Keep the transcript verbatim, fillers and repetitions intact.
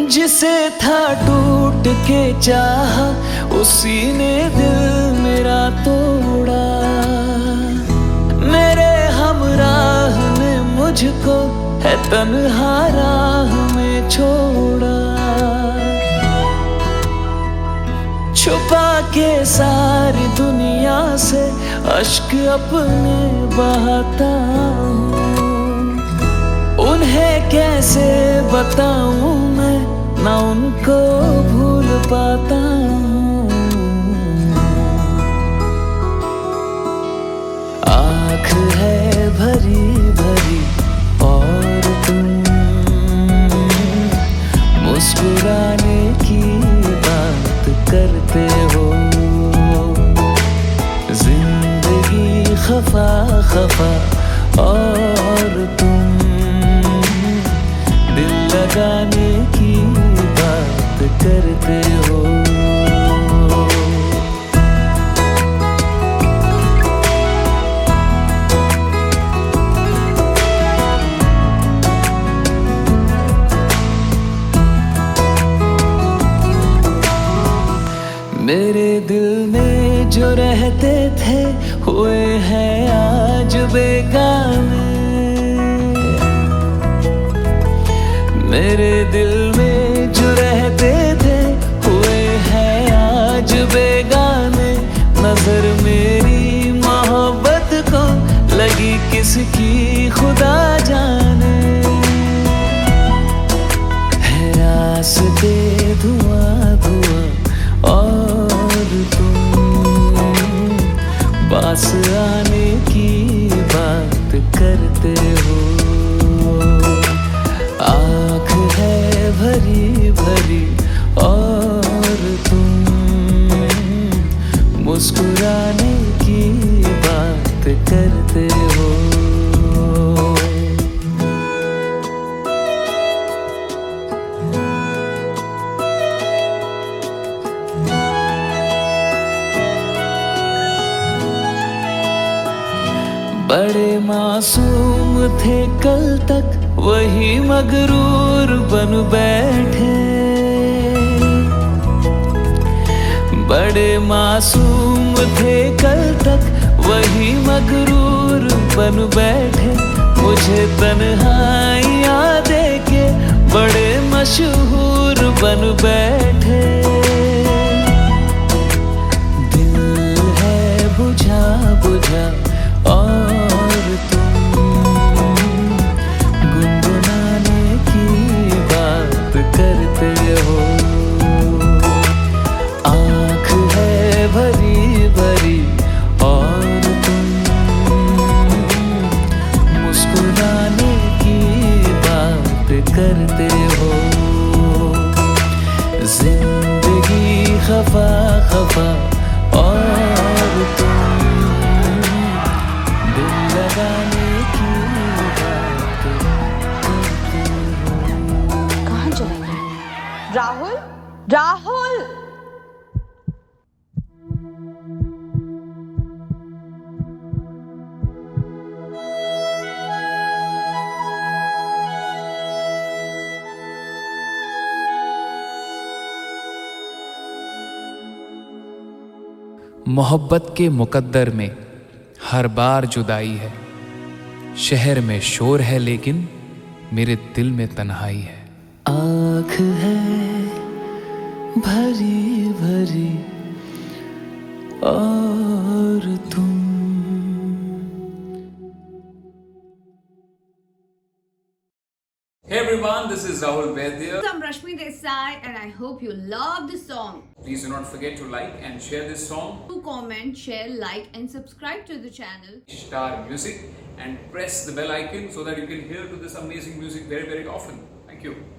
जिसे था टूट के चाहा उसी ने दिल मेरा तोड़ा। मेरे हमराह ने मुझको है तन्हा राह में छोड़ा। छुपा के सारी दुनिया से अश्क अपने बहाता हूँ। उन्हें कैसे बताऊं मैं ना उनको भूल पाता हूँ। आँख है भरी भरी और तुम मुस्कुराने की बात करते हो। जिंदगी खफा खफा और तुम दिल लगाने की बात करते हो। मेरे दिल में जो रहते थे हुए हैं आज बेगाने। मेरे दिल में जो रहते थे हुए हैं आज बेगाने। नजर मेरी मोहब्बत को लगी किसकी खुदा जाने। है रास्ते धुआं धुआं और तुम पास आने की बात करते हो। आँख है भरी भरी और तुम मुस्कुराने की बात करते हो। बड़े मासूम थे कल तक वही मगरूर बन बैठे। बड़े मासूम थे कल तक वही मगरूर बन बैठे। मुझे तन्हाइयाँ देके बड़े मशहूर बन बैठे। दिल है बुझा बुझा और तुम गुनगुनाने की बात करते हो। आँख है भरी भरी और तुम मुस्कुराने की बात करते हो। जिंदगी खफा खफा और तुम लगाने की बात करते हो। कहाँ चला गया? राहुल, राहुल! मोहब्बत के मुकद्दर में हर बार जुदाई है। शहर में शोर है लेकिन मेरे दिल में तन्हाई है। आँख है भरी भरी और तुम। Hey everyone, this is Rahul Vaidya. I'm Rashmi Desai and I hope you love this song. Please do not forget to like and share this song. Do comment, share, like and subscribe to the channel Star Music and press the bell icon so that you can hear to this amazing music very very often. Thank you.